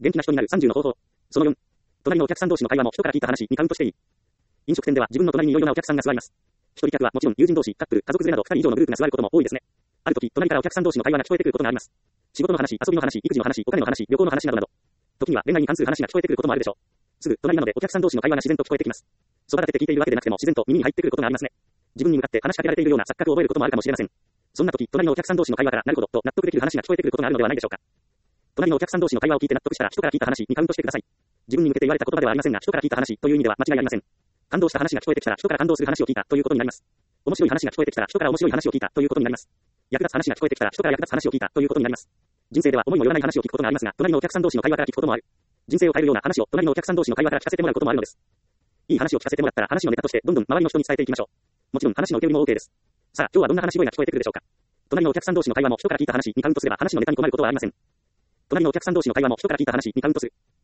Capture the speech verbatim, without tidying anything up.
元気な人になるさんじゅうの方法。そのよん。隣のお客さん同士の会話も人から聞いた話にカウントしていい。飲食店では自分の隣にいろいろなお客さんが座ります。一人客はもちろん友人同士、カップル、家族連れなどふたり以上のグループが座ることも多いですね。ある時、隣からお客さん同士の会話が聞こえてくることがあります。仕事の話、遊びの話、育児の話、お金の話、旅行の話などなど。時には恋愛に関する話が聞こえてくることもあるでしょう。すぐ隣なのでお客さん同士の会話が自然と聞こえてきます。育てて聞いているわけでなくても自然と耳に入ってくることがありますね。自分に向かって話しかけられているような錯覚を覚えることもあるかもしれません。そんな時、隣のお客さん同士の会話からなるほどと納得できる話が聞こえてくることがあるのではないでしょうか。隣のお客さん同士の会話を聞いて納得したら人から聞いた話にカウントしてください。自分に向けて言われた言葉ではありませんが、人から聞いた話という意味では間違いありません。感動した話が聞こえてきたら人から感動する話を聞いたということになります。面白い話が聞こえてきたら人から面白い話を聞いたということになります。役立つ話が聞こえてきたら人から役立つ話を聞いたということになります。人生では思いもよらない話を聞くことがありますが、隣のお客さん同士の会話から聞くこともある。人生を変えるような話を隣のお客さん同士の会話から聞かせてもらうこともあるのです。いい話を聞かせてもらったら話のネタとしてどんどん周りの人に伝えていきましょう。もちろん話の受け売りも OK です。さあ、今日はどんな話し声が聞こえてくるでしょうか。隣のお客さん同士の会話も人から聞いた話にカウントすれば話のネタに困ることはありません。隣のお客さん同士の会話も人から聞いた話にカウントする。